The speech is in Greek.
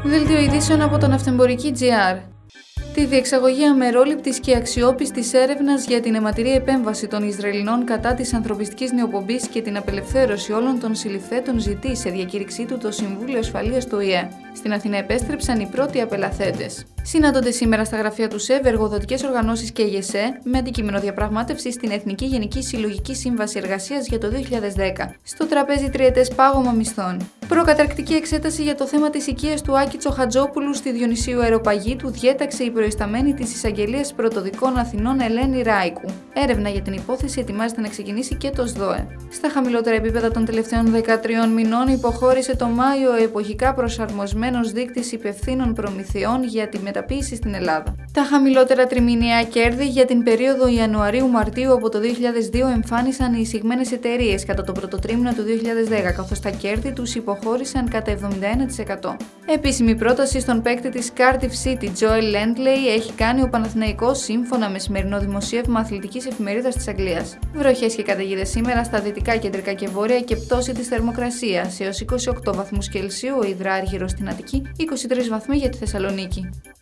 Δελτίο ειδήσεων από το Ναυτεμπορική.gr. Τη διεξαγωγή αμερόληπτης και αξιόπιστης έρευνας για την αιματηρή επέμβαση των Ισραηλινών κατά της ανθρωπιστικής νεοπομπής και την απελευθέρωση όλων των συλληφθέντων ζητεί σε διακήρυξή του το Συμβούλιο Ασφαλείας του ΟΗΕ. Στην Αθήνα επέστρεψαν οι πρώτοι απελαθέντες. Συναντώνται σήμερα στα γραφεία του ΣΕΒ εργοδοτικές οργανώσεις και η ΕΣΕ με αντικείμενο διαπραγμάτευση στην Εθνική Γενική Συλλογική Σύμβαση Εργασίας για το 2010. Στο τραπέζι τριετές πάγωμα μισθών. Προκαταρκτική εξέταση για το θέμα της οικίας του Άκη Τσοχατζόπουλου στη Διονυσίου Αεροπαγήτου διέταξε η προϊσταμένη της Εισαγγελίας Πρωτοδικών Αθηνών Ελένη Ράικου. Έρευνα για την υπόθεση ετοιμάζεται να ξεκινήσει και το ΣΔΟΕ. Στα χαμηλότερα επίπεδα των τελευταίων 13 μηνών υποχώρησε το Μάιο ο εποχικά προσαρμοσμένος δείκτης υπευθύνων προμηθειών για τη μεταποίηση στην Ελλάδα. Τα χαμηλότερα τριμηνιαία κέρδη για την περίοδο Ιανουαρίου-Μαρτίου από το 2002 εμφάνισαν οι εισηγμένες εταιρείες κατά το πρώτο τρίμηνο του 2010, καθώς τα κέρδη τους υποχώρησαν κατά 71%. Επίσημη πρόταση στον παίκτη της Cardiff City, Joel Landley, έχει κάνει ο Παναθηναϊκός σύμφωνα με σημερινό δημοσίευμα αθλητικής εφημερίδας της Αγγλίας. Βροχές και καταιγίδες σήμερα στα δυτικά, κεντρικά και βόρεια και πτώση της θερμοκρασίας έως 28 βαθμούς Κελσίου ο Υδράργυρος στην Αττική, 23 βαθμοί για τη Θεσσαλονίκη.